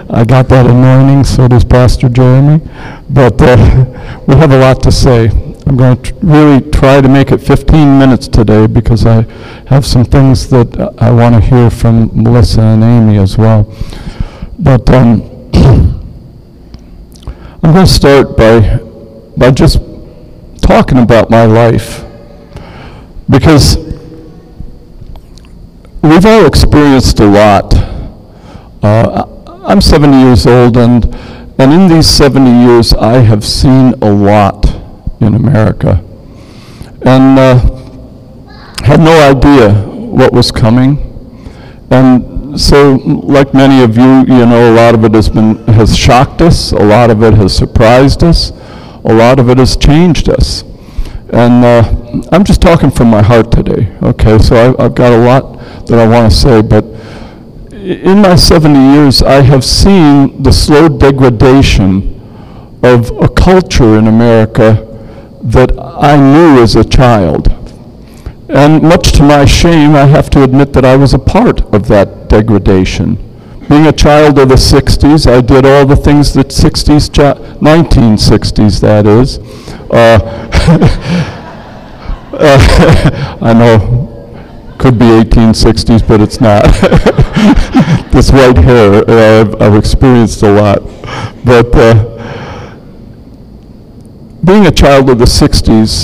I got that anointing, so does Pastor Jeremy. But we have a lot to say. I'm going to really try to make it 15 minutes today because I have some things that I want to hear from Melissa and Amy as well. But I'm going to start by just talking about my life, because we've all experienced a lot. I'm 70 years old, and in these 70 years, I have seen a lot in America, and had no idea what was coming. And so, like many of you, a lot of it has shocked us, a lot of it has surprised us, a lot of it has changed us. And I'm just talking from my heart today, okay? So I've got a lot that I want to say, but in my 70 years, I have seen the slow degradation of a culture in America that I knew as a child. And much to my shame, I have to admit that I was a part of that degradation. Being a child of the 60s, I did all the things that 1960s, that is. I know, could be 1860s, but it's not. This white hair, I've experienced a lot. But being a child of the 60s,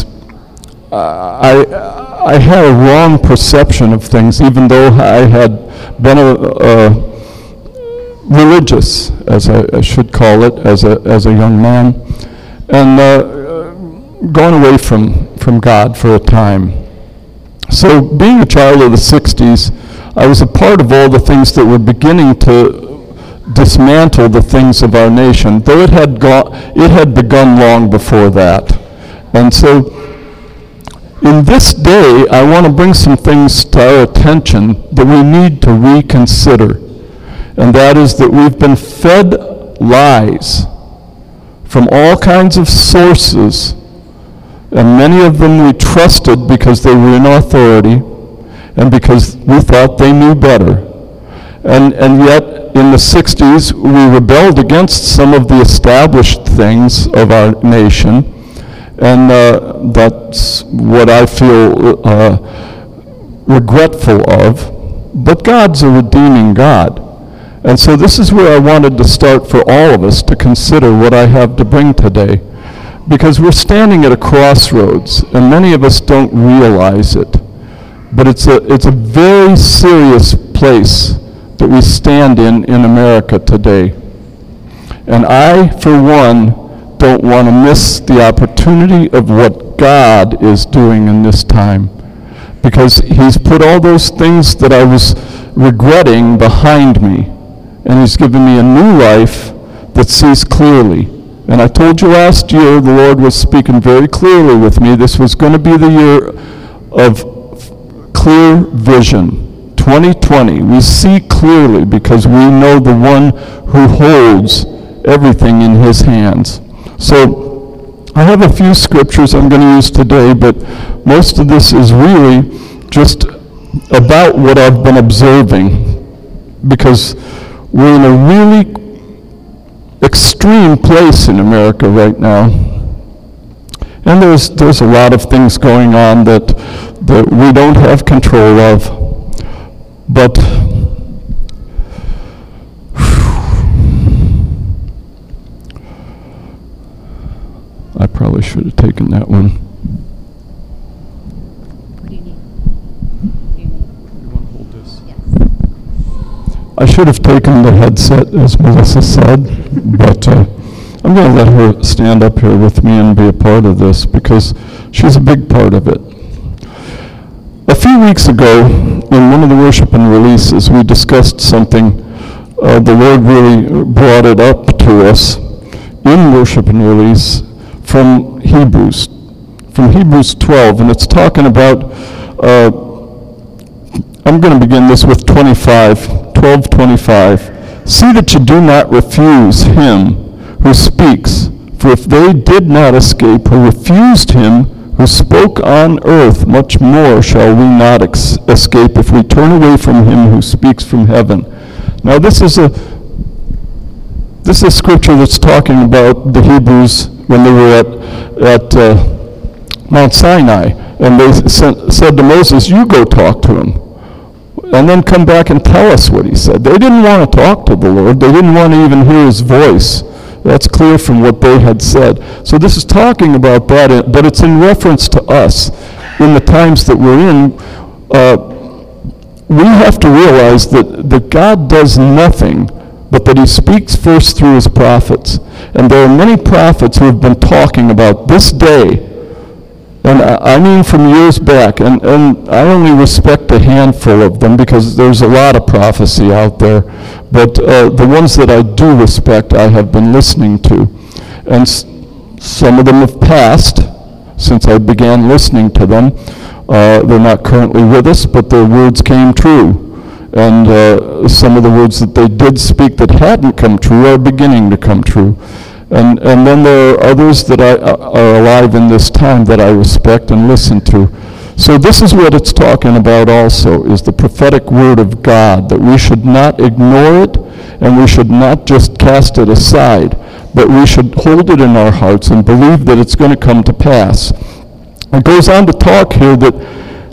I had a wrong perception of things, even though I had been religious, as I should call it, as a young man, and gone away from God for a time. So being a child of the 60s, I was a part of all the things that were beginning to dismantle the things of our nation, though it had begun long before that. And so in this day, I want to bring some things to our attention that we need to reconsider. And that is that we've been fed lies from all kinds of sources, and many of them we trusted because they were in authority and because we thought they knew better. And yet, in the 60s, we rebelled against some of the established things of our nation, and that's what I feel regretful of. But God's a redeeming God. And so this is where I wanted to start for all of us to consider what I have to bring today. Because we're standing at a crossroads, and many of us don't realize it. But it's a very serious place that we stand in America today. And I, for one, don't want to miss the opportunity of what God is doing in this time. Because he's put all those things that I was regretting behind me. And he's given me a new life that sees clearly. And I told you last year, the Lord was speaking very clearly with me. This was going to be the year of clear vision. 2020, we see clearly because we know the one who holds everything in his hands. So I have a few scriptures I'm going to use today, but most of this is really just about what I've been observing, because we're in a really extreme place in America right now. And there's a lot of things going on that we don't have control of. But I probably should have taken that one. What do you need? You want to hold this? Yes. I should have taken the headset, as Melissa said, but I'm going to let her stand up here with me and be a part of this because she's a big part of it. A few weeks ago, in one of the worship and releases, we discussed something. The Lord really brought it up to us in worship and release from Hebrews 12, and it's talking about, I'm going to begin this with 12:25. See that you do not refuse him who speaks, for if they did not escape who refused him who spoke on earth, much more shall we not escape if we turn away from him who speaks from heaven. Now this is This is a scripture that's talking about the Hebrews when they were at Mount Sinai, and they said to Moses, you go talk to him, and then come back and tell us what he said. They didn't want to talk to the Lord. They didn't want to even hear his voice. That's clear from what they had said. So this is talking about that, but it's in reference to us in the times that we're in. We have to realize that God does nothing but that he speaks first through his prophets. And there are many prophets who have been talking about this day, and I mean from years back, and I only respect a handful of them because there's a lot of prophecy out there, but the ones that I do respect I have been listening to. And some of them have passed since I began listening to them. They're not currently with us, but their words came true. And some of the words that they did speak that hadn't come true are beginning to come true. And then there are others that are alive in this time that I respect and listen to. So this is what it's talking about also, is the prophetic word of God, that we should not ignore it, and we should not just cast it aside, but we should hold it in our hearts and believe that it's going to come to pass. It goes on to talk here that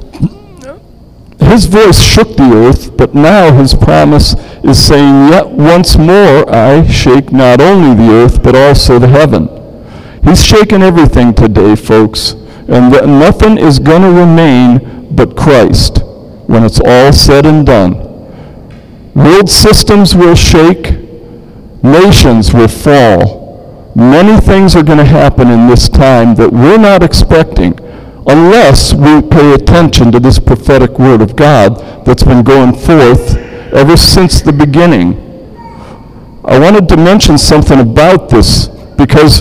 his voice shook the earth, but now his promise is saying, yet once more I shake not only the earth, but also the heaven. He's shaking everything today, folks, and nothing is going to remain but Christ when it's all said and done. World systems will shake, nations will fall. Many things are going to happen in this time that we're not expecting, unless we pay attention to this prophetic word of God that's been going forth ever since the beginning. I wanted to mention something about this because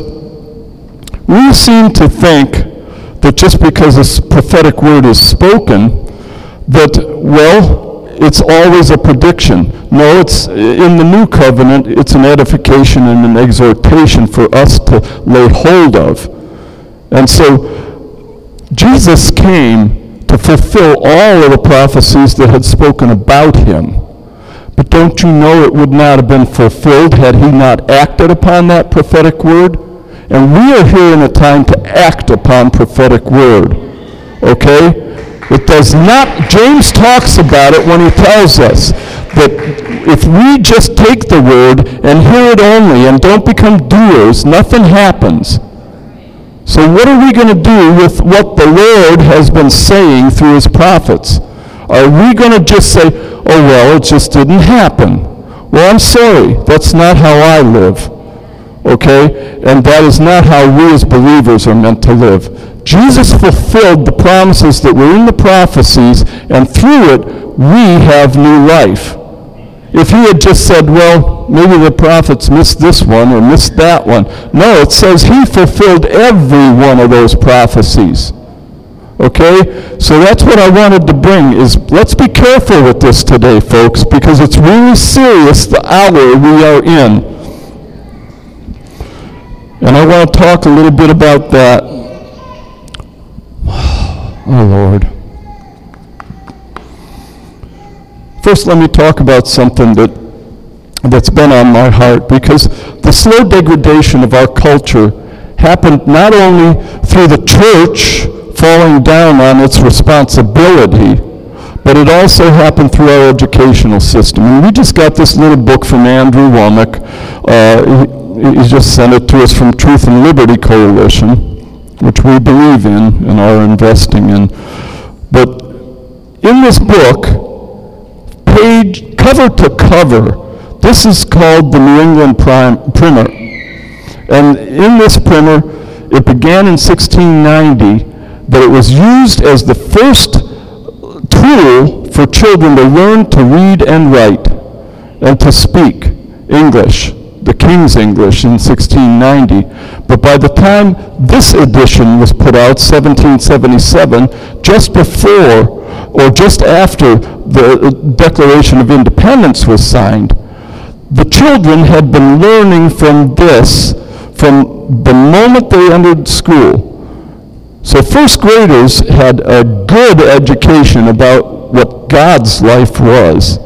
we seem to think that just because this prophetic word is spoken, that, well, it's always a prediction. No, it's in the new covenant, it's an edification and an exhortation for us to lay hold of. And so Jesus came to fulfill all of the prophecies that had spoken about him. But don't you know it would not have been fulfilled had he not acted upon that prophetic word? And we are here in a time to act upon prophetic word. Okay? It does not, James talks about it when he tells us that if we just take the word and hear it only and don't become doers, nothing happens. So what are we going to do with what the Lord has been saying through his prophets? Are we going to just say, oh, well, it just didn't happen? Well, I'm sorry. That's not how I live. Okay? And that is not how we as believers are meant to live. Jesus fulfilled the promises that were in the prophecies, and through it, we have new life. If he had just said, well, maybe the prophets missed this one or missed that one. No, it says he fulfilled every one of those prophecies. Okay? So that's what I wanted to bring is, let's be careful with this today, folks, because it's really serious the hour we are in. And I want to talk a little bit about that. Oh, Lord. First, let me talk about something that's been on my heart, because the slow degradation of our culture happened not only through the church falling down on its responsibility, but it also happened through our educational system. And we just got this little book from Andrew Wommack. He just sent it to us from Truth and Liberty Coalition, which we believe in and are investing in. But in this book, page cover to cover, this is called the New England Primer. And in this primer, it began in 1690, but it was used as the first tool for children to learn to read and write and to speak English, the King's English, in 1690. But by the time this edition was put out, 1777, just before or just after the Declaration of Independence was signed, the children had been learning from this from the moment they entered school. So first graders had a good education about what God's life was.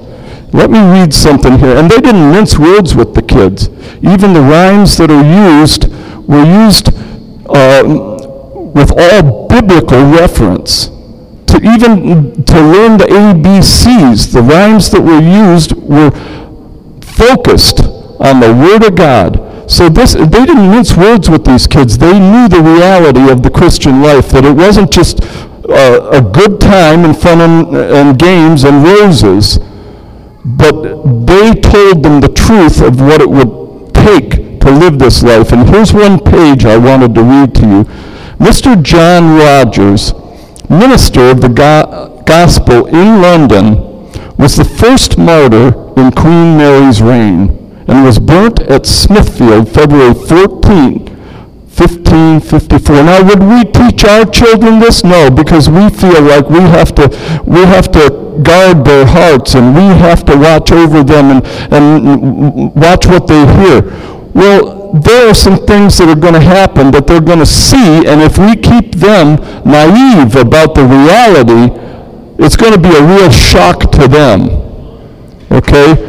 Let me read something here. And they didn't mince words with the kids. Even the rhymes that are used were used with all biblical reference. To learn the ABCs, the rhymes that were used were focused on the Word of God. So they didn't mince words with these kids. They knew the reality of the Christian life, that it wasn't just a good time and fun and games and roses, but they told them the truth of what it would take to live this life. And here's one page I wanted to read to you. Mr. John Rogers, minister of the gospel in London, was the first martyr in Queen Mary's reign and was burnt at Smithfield February 14, 1554. Now, would we teach our children this? No, because we feel like we have to guard their hearts, and we have to watch over them and watch what they hear. Well, there are some things that are going to happen that they're going to see, and if we keep them naive about the reality, it's going to be a real shock to them. Okay?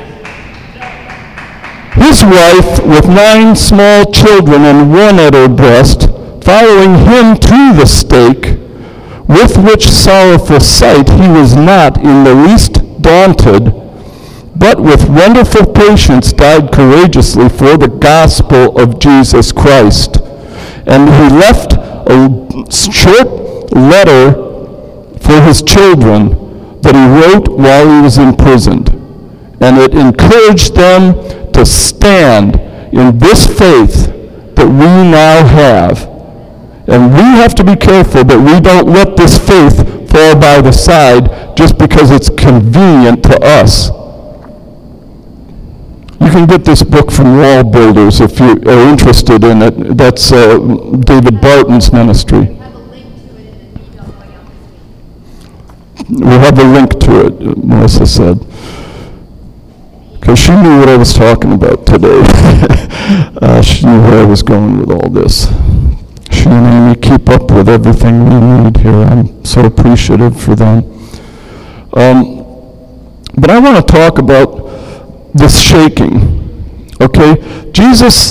His wife, with 9 small children and one at her breast, following him to the stake, with which sorrowful sight he was not in the least daunted, but with wonderful patience died courageously for the gospel of Jesus Christ. And he left a short letter for his children that he wrote while he was imprisoned. And it encouraged them to stand in this faith that we now have. And we have to be careful that we don't let this faith fall by the side just because it's convenient to us. You can get this book from Wall Builders if you are interested in it. That's David Barton's ministry. We'll have a link to it, Melissa said. Because she knew what I was talking about today. She knew where I was going with all this. She and Amy keep up with everything we need here. I'm so appreciative for them. But I want to talk about this shaking. Okay? Jesus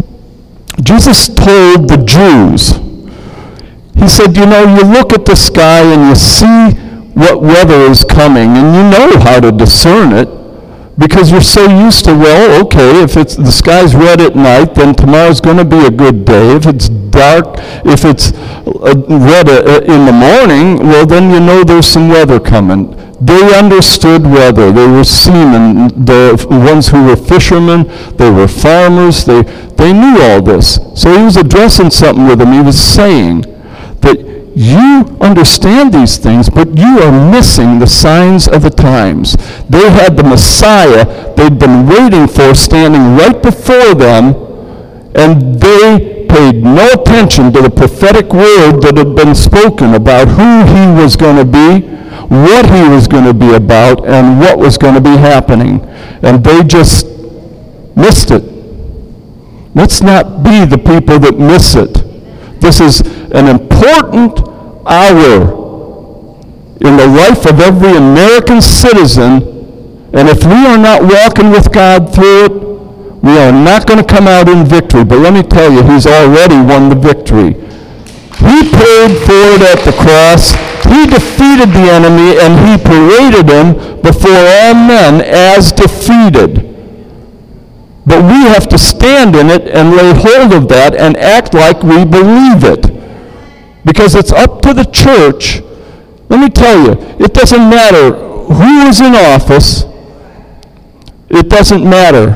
told the Jews, he said, you know, you look at the sky and you see what weather is coming, and you know how to discern it, because you're so used to, well, okay, if the sky's red at night, then tomorrow's going to be a good day. If it's dark, if it's red in the morning, well, then you know there's some weather coming. They understood weather. They were seamen, the ones who were fishermen, they were farmers, they knew all this. So he was addressing something with them. He was saying that you understand these things, but you are missing the signs of the times. They had the Messiah they'd been waiting for standing right before them, and they paid no attention to the prophetic word that had been spoken about who he was going to be, what he was going to be about, and what was going to be happening. And they just missed it. Let's not be the people that miss it. This is an important hour in the life of every American citizen, and if we are not walking with God through it, we are not going to come out in victory. But let me tell you, he's already won the victory. He paid for it at the cross. He defeated the enemy, and he paraded him before all men as defeated. But we have to stand in it and lay hold of that and act like we believe it. Because it's up to the church. Let me tell you, it doesn't matter who is in office. It doesn't matter.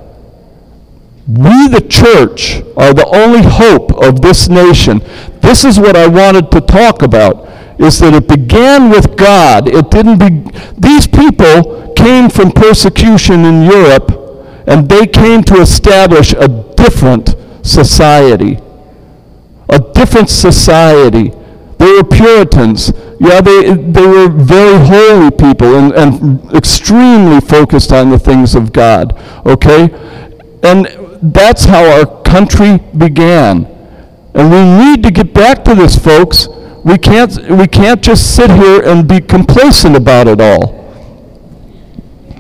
We, the church, are the only hope of this nation. This is what I wanted to talk about, is that it began with God. It didn't be, these people came from persecution in Europe, and they came to establish a different society. A different society. They were Puritans. Yeah, they were very holy people and extremely focused on the things of God. Okay? And that's how our country began. And we need to get back to this, folks. We can't just sit here and be complacent about it all.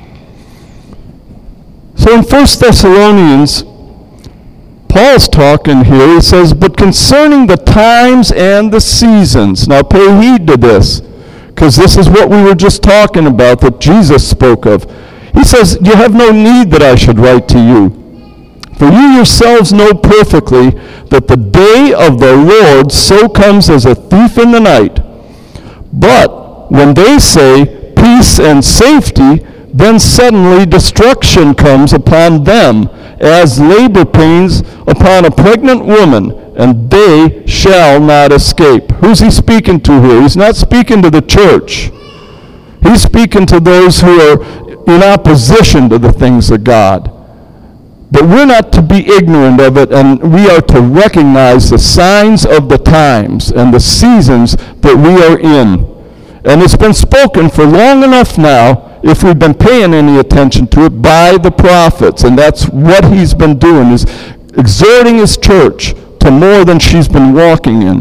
So in 1 Thessalonians, Paul's talking here. He says, but concerning the times and the seasons. Now pay heed to this, because this is what we were just talking about that Jesus spoke of. He says, you have no need that I should write to you. For you yourselves know perfectly that the day of the Lord so comes as a thief in the night. But when they say peace and safety, then suddenly destruction comes upon them, as labor pains upon a pregnant woman, and they shall not escape. Who's he speaking to here? He's not speaking to the church. He's speaking to those who are in opposition to the things of God. But we're not to be ignorant of it, and we are to recognize the signs of the times and the seasons that we are in. And it's been spoken for long enough now, if we've been paying any attention to it, by the prophets. And that's what he's been doing, is exhorting his church to more than she's been walking in.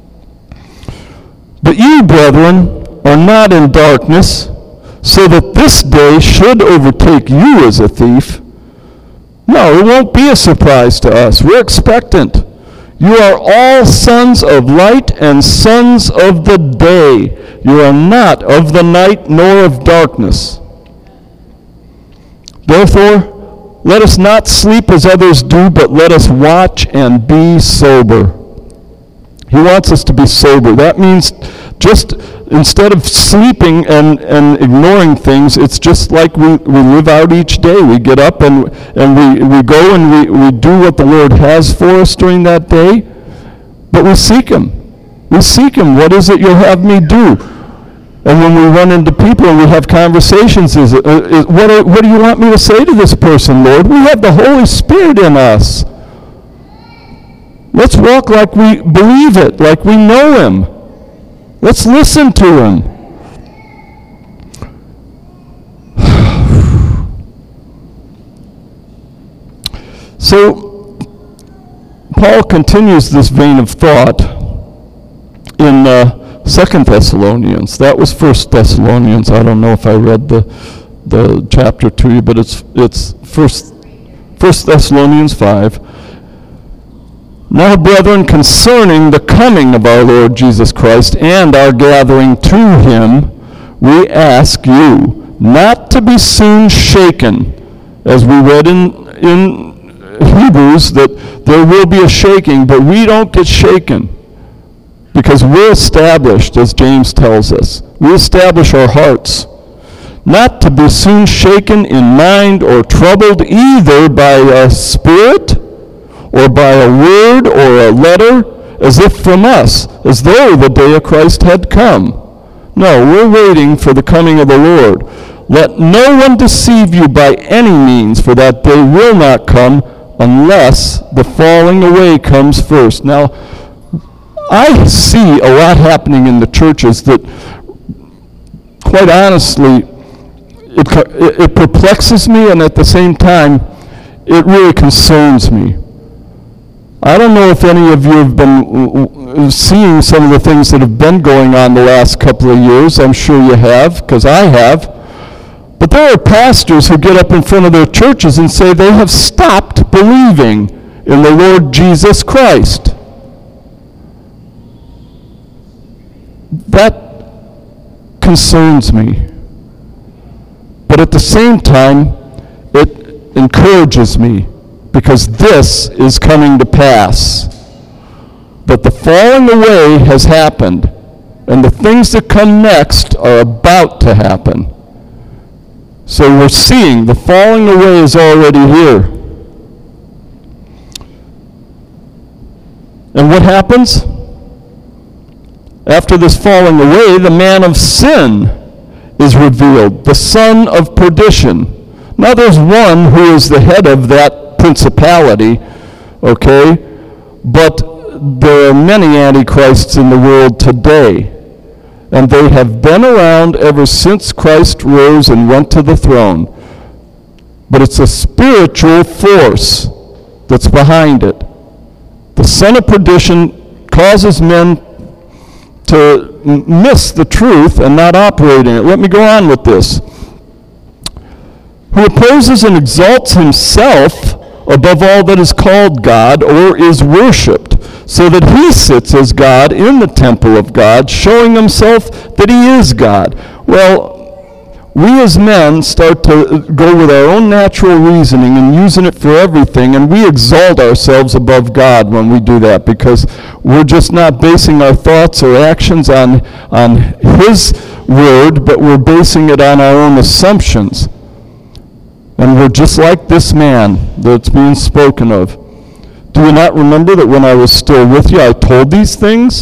But you, brethren, are not in darkness, so that this day should overtake you as a thief. No, it won't be a surprise to us. We're expectant. You are all sons of light and sons of the day. You are not of the night nor of darkness. Therefore, let us not sleep as others do, but let us watch and be sober. He wants us to be sober. That means just instead of sleeping and ignoring things, it's just like we live out each day. We get up and we go and we do what the Lord has for us during that day, but we seek Him. We seek Him. What is it you'll have me do? And when we run into people and we have conversations, what do you want me to say to this person, Lord? We have the Holy Spirit in us. Let's walk like we believe it, like we know Him. Let's listen to Him. So, Paul continues this vein of thought in 2 Thessalonians. That was 1 Thessalonians. I don't know if I read the chapter to you, but it's 1 Thessalonians 5. Now, brethren, concerning the coming of our Lord Jesus Christ and our gathering to Him, we ask you not to be soon shaken, as we read in Hebrews, that there will be a shaking, but we don't get shaken, because we're established, as James tells us. We establish our hearts. Not to be soon shaken in mind or troubled either by a spirit, or by a word or a letter, as if from us, as though the day of Christ had come. No, we're waiting for the coming of the Lord. Let no one deceive you by any means, for that day will not come unless the falling away comes first. Now, I see a lot happening in the churches that, quite honestly, it perplexes me, and at the same time, it really concerns me. I don't know if any of you have been seeing some of the things that have been going on the last couple of years. I'm sure you have, because I have. But there are pastors who get up in front of their churches and say they have stopped believing in the Lord Jesus Christ. That concerns me. But at the same time, it encourages me, because this is coming to pass. But the falling away has happened, and the things that come next are about to happen. So we're seeing the falling away is already here. And what happens? After this falling away, the man of sin is revealed, the son of perdition. Now there's one who is the head of that principality, okay? But there are many antichrists in the world today, and they have been around ever since Christ rose and went to the throne. But it's a spiritual force that's behind it. The son of perdition causes men to miss the truth and not operate in it. Let me go on with this. who opposes and exalts himself above all that is called God or is worshipped, so that he sits as God in the temple of God, showing himself that he is God. Well, we as men start to go with our own natural reasoning and using it for everything, and we exalt ourselves above God when we do that, because we're just not basing our thoughts or actions on his word, but we're basing it on our own assumptions. And we're just like this man that's being spoken of. Do you not remember that when I was still with you, I told these things?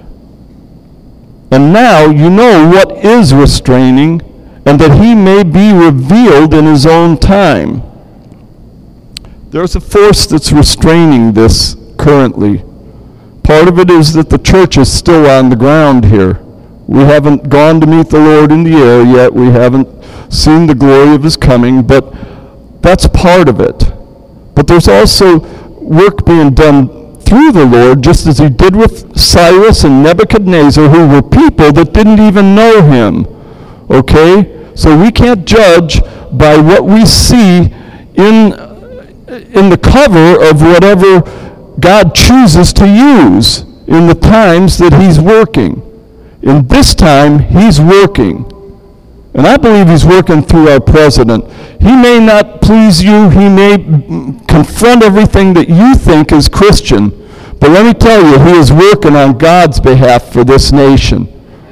And now you know what is restraining, and that he may be revealed in his own time. There's a force that's restraining this currently. Part of it is that the church is still on the ground here. We haven't gone to meet the Lord in the air yet. We haven't seen the glory of his coming, but that's part of it. But there's also work being done through the Lord, just as he did with Cyrus and Nebuchadnezzar, who were people that didn't even know him. Okay? So we can't judge by what we see in the cover of whatever God chooses to use in the times that he's working. In this time, he's working. And I believe he's working through our president. He may not please you. He may confront everything that you think is Christian. But let me tell you, he is working on God's behalf for this nation.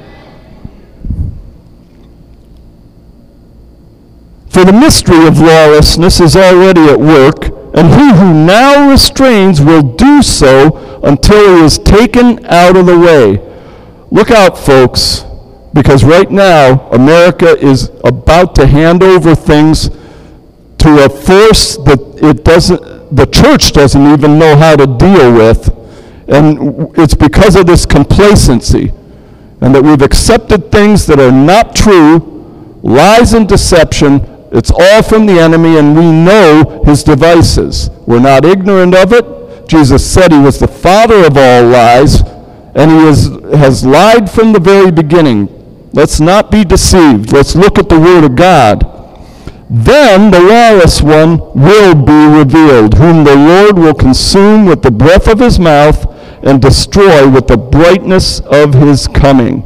For the mystery of lawlessness is already at work, and he who now restrains will do so until he is taken out of the way. Look out, folks. Because right now, America is about to hand over things to a force that the church doesn't even know how to deal with. And it's because of this complacency, and that we've accepted things that are not true, lies and deception. It's all from the enemy, and we know his devices. We're not ignorant of it. Jesus said he was the father of all lies, and he has lied from the very beginning. Let's not be deceived. Let's look at the Word of God. Then the lawless one will be revealed, whom the Lord will consume with the breath of his mouth and destroy with the brightness of his coming.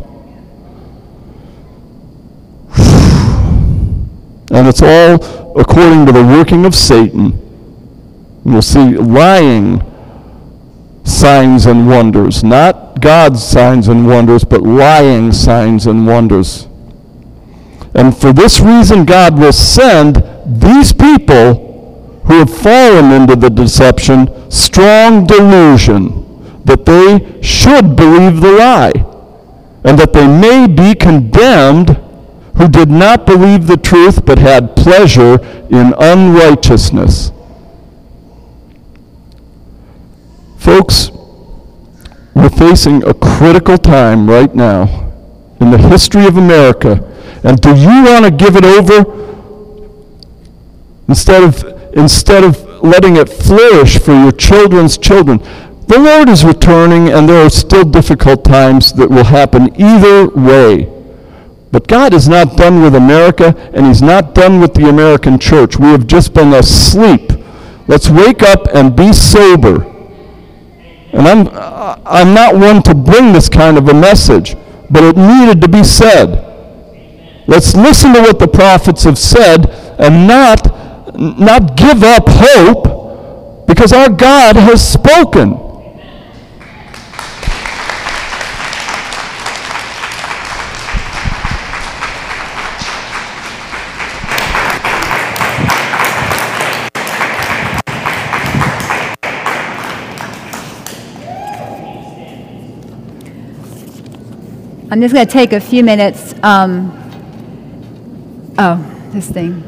And it's all according to the working of Satan. We'll see lying signs and wonders, not God's signs and wonders, but lying signs and wonders. And for this reason, God will send these people who have fallen into the deception strong delusion that they should believe the lie, and that they may be condemned who did not believe the truth but had pleasure in unrighteousness. Folks, we're facing a critical time right now in the history of America. And do you want to give it over instead of letting it flourish for your children's children? The Lord is returning, and there are still difficult times that will happen either way. But God is not done with America, and he's not done with the American church. We have just been asleep. Let's wake up and be sober. And I'm not one to bring this kind of a message, but it needed to be said. Let's listen to what the prophets have said and not give up hope, because our God has spoken. I'm just going to take a few minutes. This thing.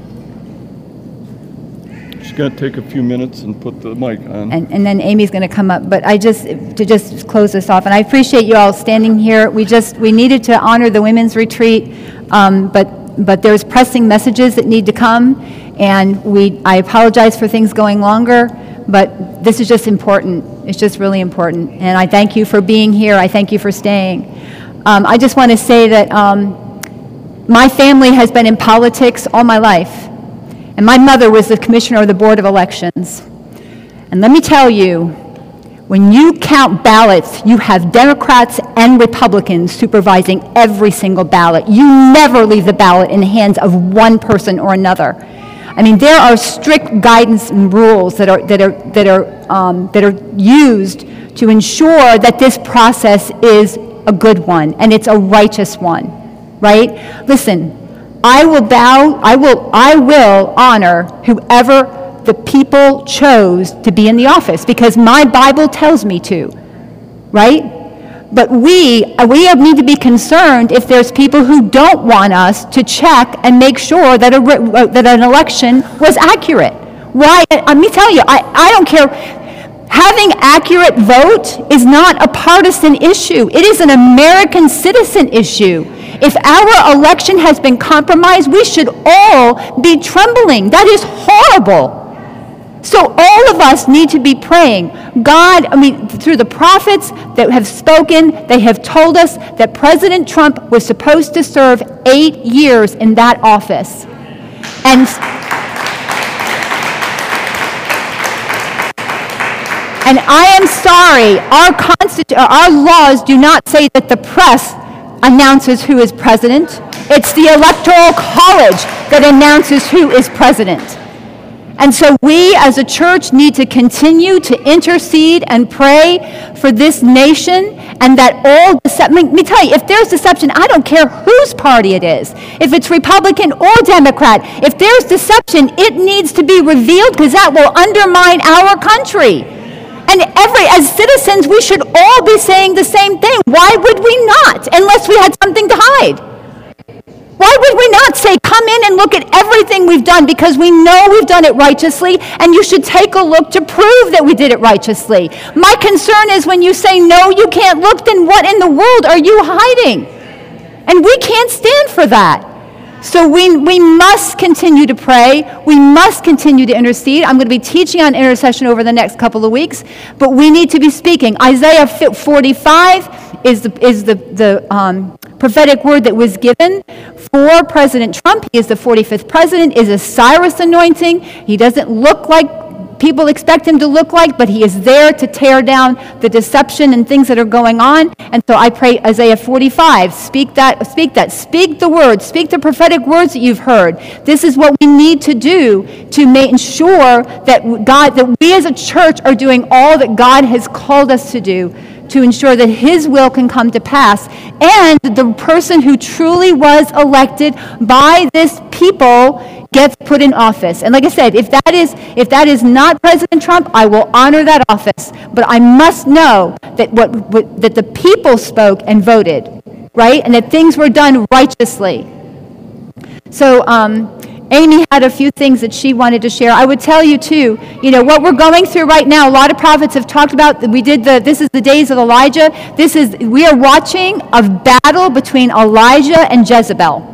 She's going to take a few minutes and put the mic on. And then Amy's going to come up. But to just close this off, and I appreciate you all standing here. We needed to honor the women's retreat, but there's pressing messages that need to come, and I apologize for things going longer, but this is just important. It's just really important. And I thank you for being here. I thank you for staying. I just want to say that my family has been in politics all my life. And my mother was the commissioner of the Board of Elections. And let me tell you, when you count ballots, you have Democrats and Republicans supervising every single ballot. You never leave the ballot in the hands of one person or another. I mean, there are strict guidance and rules that are used to ensure that this process is a good one and it's a righteous one, right? Listen, I will honor whoever the people chose to be in the office because my Bible tells me to, right? But we need to be concerned if there's people who don't want us to check and make sure that an election was accurate. Why? Let me tell you, I don't care. Having accurate vote is not a partisan issue. It is an American citizen issue. If our election has been compromised, we should all be trembling. That is horrible. So all of us need to be praying. God, through the prophets that have spoken, they have told us that President Trump was supposed to serve 8 years in that office. And I am sorry, our laws do not say that the press announces who is president. It's the Electoral College that announces who is president. And so we as a church need to continue to intercede and pray for this nation and that all deception, let me tell you, if there's deception, I don't care whose party it is. If it's Republican or Democrat, if there's deception, it needs to be revealed because that will undermine our country. And as citizens, we should all be saying the same thing. Why would we not, unless we had something to hide? Why would we not say, come in and look at everything we've done because we know we've done it righteously and you should take a look to prove that we did it righteously. My concern is when you say, no, you can't look, then what in the world are you hiding? And we can't stand for that. So we must continue to pray. We must continue to intercede. I'm going to be teaching on intercession over the next couple of weeks, but we need to be speaking. Isaiah 45 is the prophetic word that was given for President Trump. He is the 45th president, is a Cyrus anointing. He doesn't look like people expect him to look like, but he is there to tear down the deception and things that are going on. And so I pray Isaiah 45, speak the words, speak the prophetic words that you've heard. This is what we need to do to make ensure that we as a church are doing all that God has called us to do to ensure that his will can come to pass and the person who truly was elected by this people gets put in office. And like I said, if that is not President Trump, I will honor that office. But I must know that that the people spoke and voted, right? And that things were done righteously. So Amy had a few things that she wanted to share. I would tell you too, what we're going through right now, a lot of prophets have talked about, this is the days of Elijah. We are watching a battle between Elijah and Jezebel.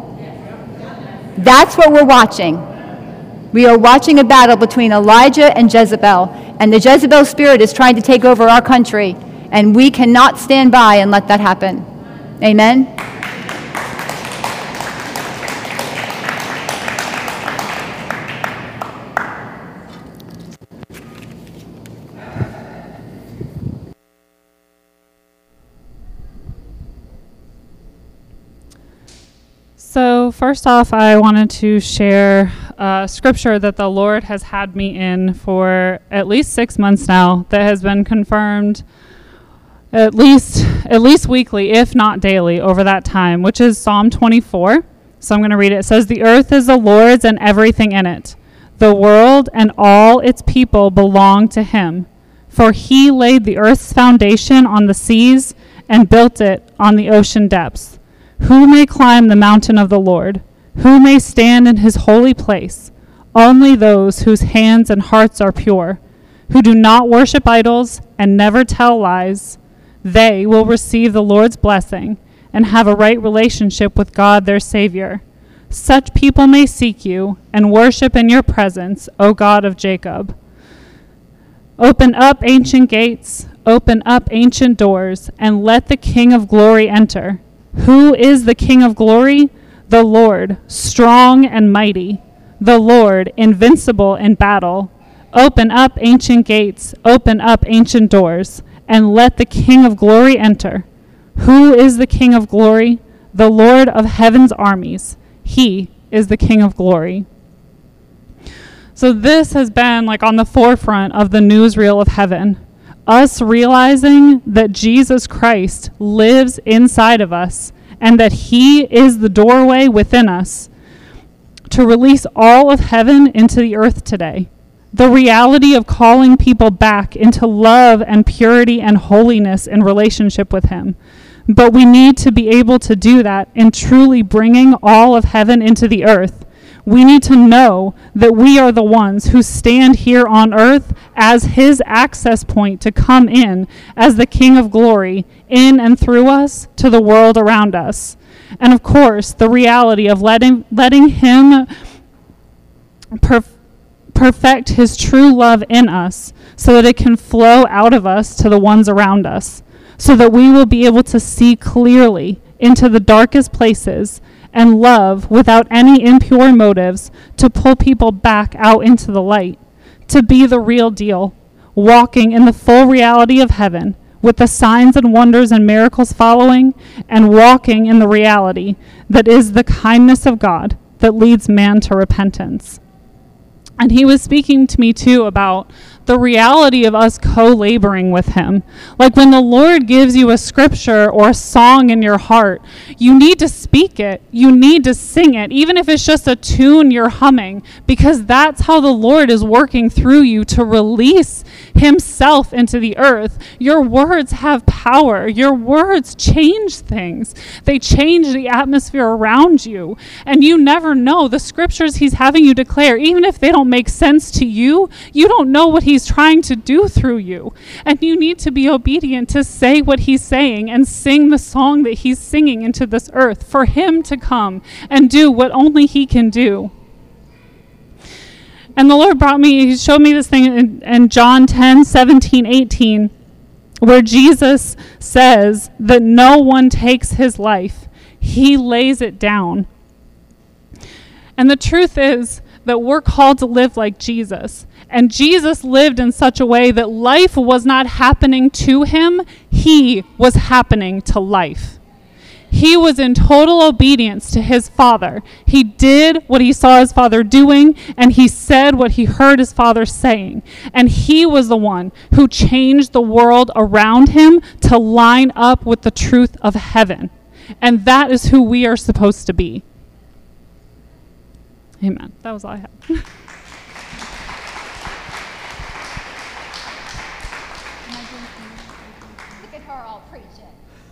That's what we're watching. We are watching a battle between Elijah and Jezebel. And the Jezebel spirit is trying to take over our country. And we cannot stand by and let that happen. Amen? So first off, I wanted to share scripture that the Lord has had me in for at least 6 months now that has been confirmed at least weekly, if not daily, over that time, which is Psalm 24. So I'm going to read it. It says, "The earth is the Lord's and everything in it. The world and all its people belong to him. For he laid the earth's foundation on the seas and built it on the ocean depths. Who may climb the mountain of the Lord? Who may stand in his holy place? Only those whose hands and hearts are pure, who do not worship idols and never tell lies. They will receive the Lord's blessing and have a right relationship with God their Savior. Such people may seek you and worship in your presence, O God of Jacob. Open up ancient gates, open up ancient doors, and let the King of glory enter. Who is the King of glory? The Lord, strong and mighty. the Lord, invincible in battle. Open up ancient gates, open up ancient doors, and let the King of glory enter. Who is the King of glory? The Lord of heaven's armies. He is the King of glory. So this has been like on the forefront of the newsreel of heaven. Us realizing that Jesus Christ lives inside of us and that he is the doorway within us to release all of heaven into the earth today. The reality of calling people back into love and purity and holiness in relationship with him. But we need to be able to do that in truly bringing all of heaven into the earth. We need to know that we are the ones who stand here on earth as his access point to come in as the King of glory in and through us to the world around us. And of course, the reality of letting him perfect his true love in us so that it can flow out of us to the ones around us, so that we will be able to see clearly into the darkest places and love without any impure motives to pull people back out into the light, to be the real deal, walking in the full reality of heaven with the signs and wonders and miracles following, and walking in the reality that is the kindness of God that leads man to repentance. And he was speaking to me too about the reality of us co-laboring with him. Like when the Lord gives you a scripture or a song in your heart, you need to speak it. You need to sing it, even if it's just a tune you're humming, because that's how the Lord is working through you to release himself into the earth. Your words have power. Your words change things. They change the atmosphere around you. And you never know the scriptures he's having you declare, even if they don't make sense to you, you don't know what he's trying to do through you. And you need to be obedient to say what he's saying and sing the song that he's singing into this earth for him to come and do what only he can do. And the Lord he showed me this thing in John 10, 17, 18, where Jesus says that no one takes his life. He lays it down. And the truth is that we're called to live like Jesus. And Jesus lived in such a way that life was not happening to him. He was happening to life. He was in total obedience to his Father. He did what he saw his Father doing, and he said what he heard his Father saying. And he was the one who changed the world around him to line up with the truth of heaven. And that is who we are supposed to be. Amen. That was all I had. Look at her all preaching.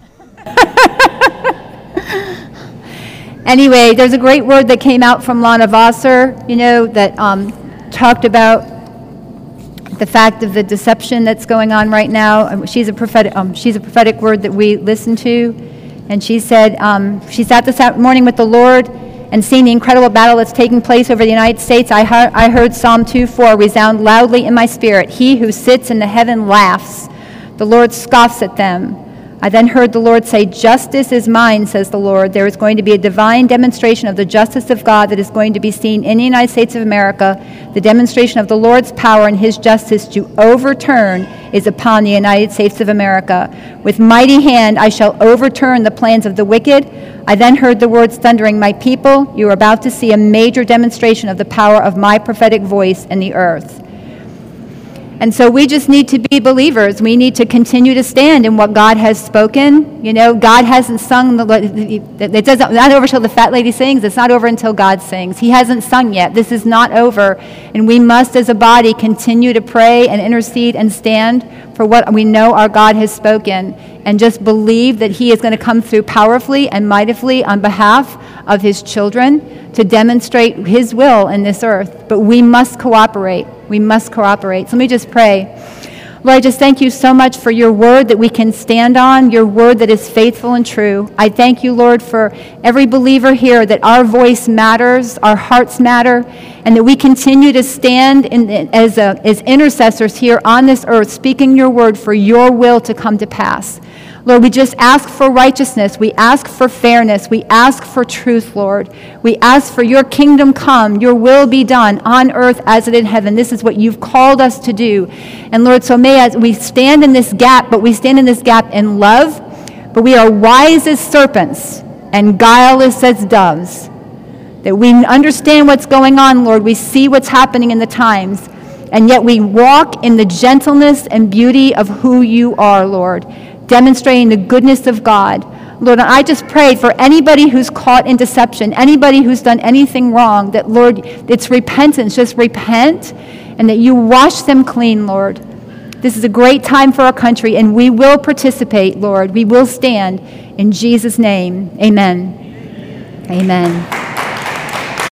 Anyway, there's a great word that came out from Lana Vosser, that talked about the fact of the deception that's going on right now. She's a prophetic word that we listen to, and she said she sat this morning with the Lord and seeing the incredible battle that's taking place over the United States. I heard Psalm 2:4 resound loudly in my spirit. He who sits in the heaven laughs. The Lord scoffs at them. I then heard the Lord say, justice is mine, says the Lord. There is going to be a divine demonstration of the justice of God that is going to be seen in the United States of America. The demonstration of the Lord's power and his justice to overturn is upon the United States of America. With mighty hand I shall overturn the plans of the wicked. I then heard the words thundering, my people, you are about to see a major demonstration of the power of my prophetic voice in the earth. And so we just need to be believers. We need to continue to stand in what God has spoken. God hasn't sung, not over till the fat lady sings. It's not over until God sings. He hasn't sung yet. This is not over. And we must, as a body, continue to pray and intercede and stand for what we know our God has spoken. And just believe that he is going to come through powerfully and mightily on behalf of his children to demonstrate his will in this earth. But we must cooperate. We must cooperate. So let me just pray. Lord, I just thank you so much for your word that we can stand on, your word that is faithful and true. I thank you, Lord, for every believer here, that our voice matters, our hearts matter, and that we continue to stand as intercessors here on this earth, speaking your word for your will to come to pass. Lord, we just ask for righteousness. We ask for fairness. We ask for truth, Lord. We ask for your kingdom come, your will be done on earth as it is in heaven. This is what you've called us to do. And Lord, so may as we stand in this gap, but we stand in this gap in love, but we are wise as serpents and guileless as doves. That we understand what's going on, Lord. We see what's happening in the times. And yet we walk in the gentleness and beauty of who you are, Lord, demonstrating the goodness of God. Lord, I just pray for anybody who's caught in deception, anybody who's done anything wrong, that, Lord, it's repentance. Just repent, and that you wash them clean, Lord. This is a great time for our country, and we will participate, Lord. We will stand in Jesus' name. Amen. Amen.